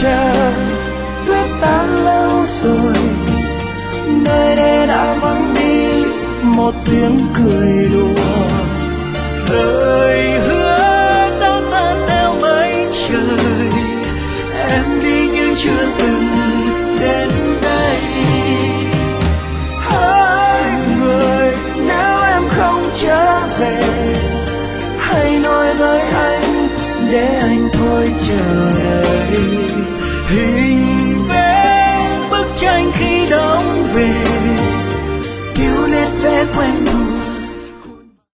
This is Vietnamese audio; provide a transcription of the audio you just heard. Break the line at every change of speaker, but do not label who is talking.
chờ tuyết tan lâu rồi, nơi đây đã vắng đi một tiếng cười